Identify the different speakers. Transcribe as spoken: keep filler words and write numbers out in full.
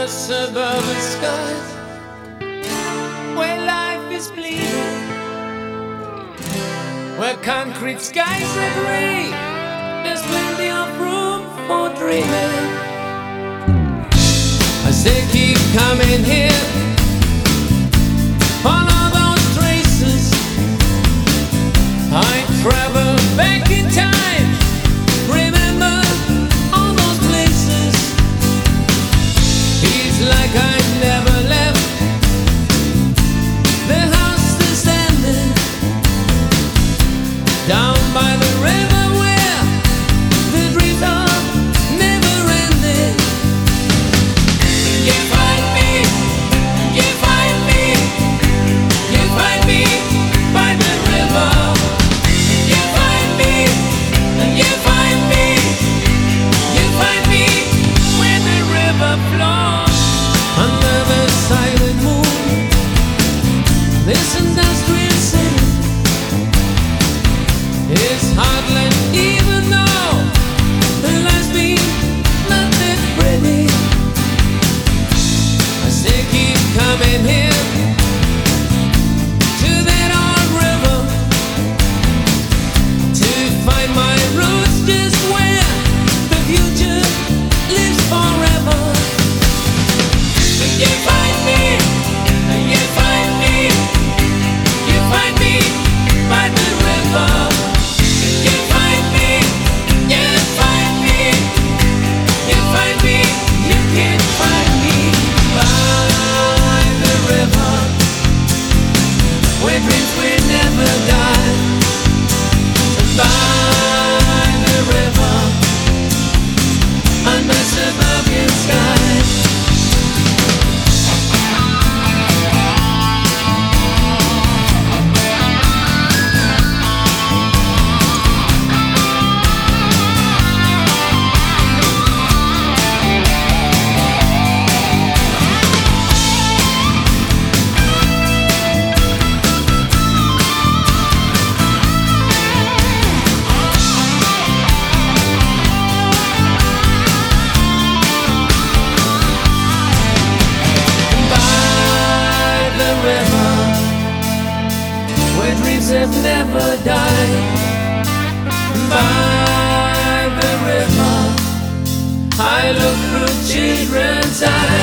Speaker 1: under suburban skies, where life is bleeding, where concrete skies are gray, there's plenty of room for dreaming. I say keep coming here, follow those traces. I travel back in time, remember all those places. It's like I never left. The house is standing down by the river where the dreams are never ending. You find me, you find me, you find me by the river. You find me, you find me, you find me where the river flows under the silent moon. This industrial city is heartland, even though the life's been not that pretty. I say keep coming here to that old river to find my roots, just where the future lives forever. You find me, you find me, you find me by the river. You find me, you find me, you find me, you can find me by the river, where dreams will never die. By the river, under suburban skies. Where dreams have never died. By the river, I look through children's eyes.